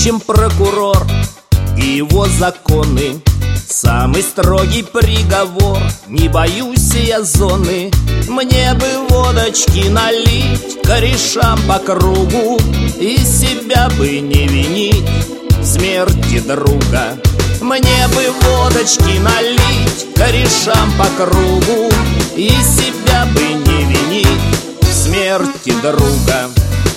общем прокурор и его законы. Самый строгий приговор, не боюсь я зоны. Мне бы водочки налить, корешам по кругу, и себя бы не винить в смерти друга. Мне бы водочки налить, корешам по кругу, и себя бы не винить в смерти друга.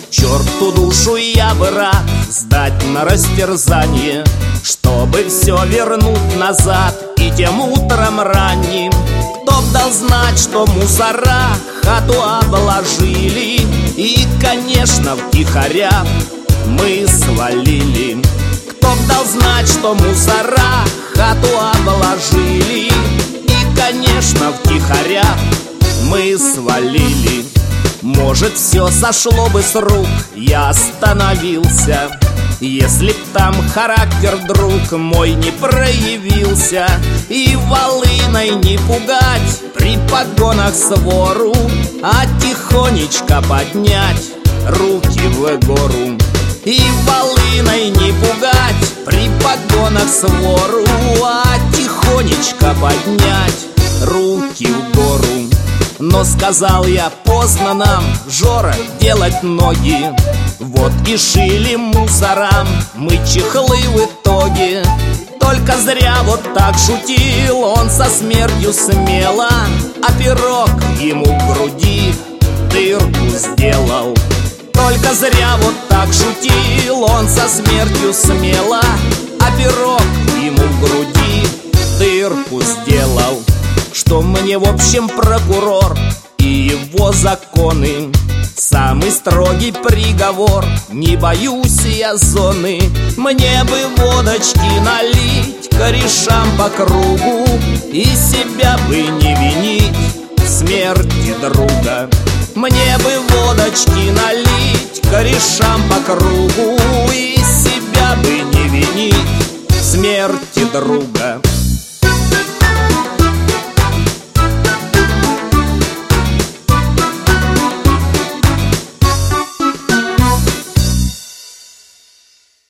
Черту душу я бы рад сдать на растерзание, чтобы все вернуть назад и тем утром ранним. Кто б дал знать, что мусора хату обложили, и, конечно, втихаря мы свалили. Кто б дал знать, что мусора хату обложили, и, конечно, втихаря мы свалили. Может, все сошло бы с рук, я остановился, если б там характер, друг мой, не проявился. И волыной не пугать при погонах свору, а тихонечко поднять руки в гору. И волыной не пугать при погонах свору, а тихонечко поднять руки в гору. Но сказал я, поздно нам, Жора, делать ноги. Вот и шили мусорам мы чехлы в итоге. Только зря вот так шутил он со смертью смело, а пирог ему в груди дырку сделал. Только зря вот так шутил он со смертью смело, а пирог ему в груди дырку сделал. Что мне, в общем, прокурор и его законы, самый строгий приговор, не боюсь я зоны. Мне бы водочки налить, корешам по кругу, и себя бы не винить в смерти друга. Мне бы водочки налить, корешам по кругу, и себя бы не винить в смерти друга.